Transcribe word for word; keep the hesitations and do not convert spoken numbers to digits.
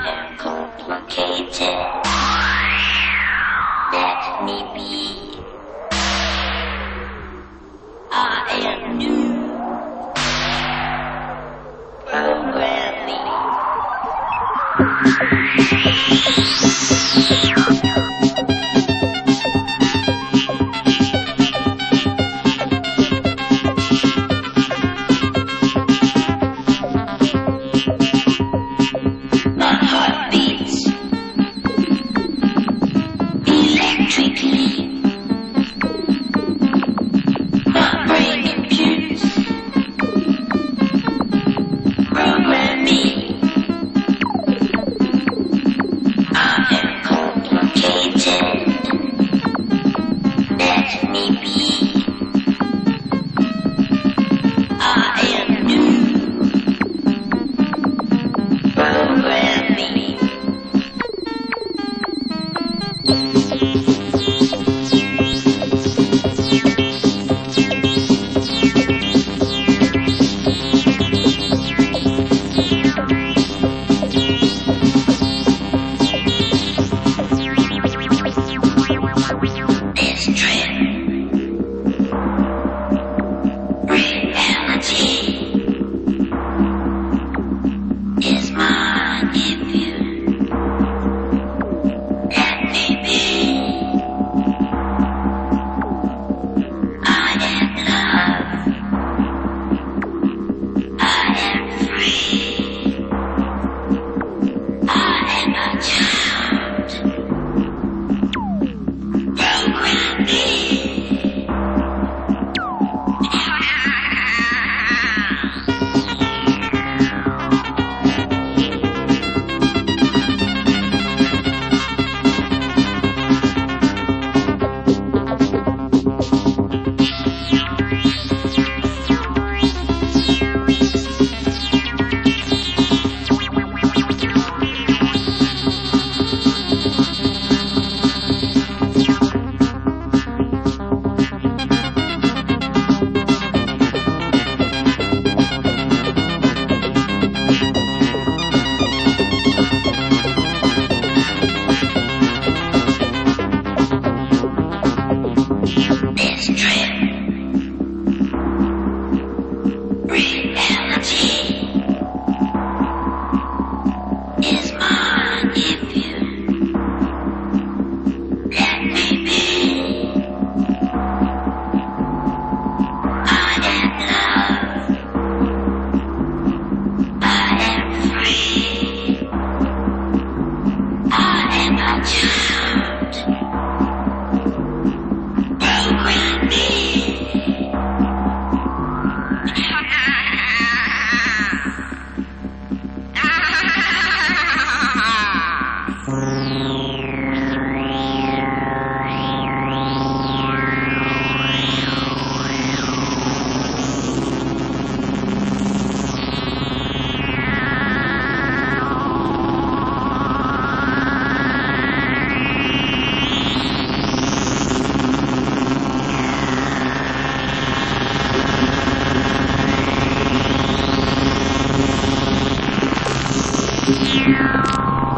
am complicated. Let me be. I am new. Programming. My heart beats electrically. My brain computes. Program me. I am complicated. Let me be. I am new. Program me. This trip, reality, is mine if you let me be. I am love. I am free. I am a child. Program me. This trip, reality, is mine if you let me be. I am love. I am free. I am a child. Program me. Yeah.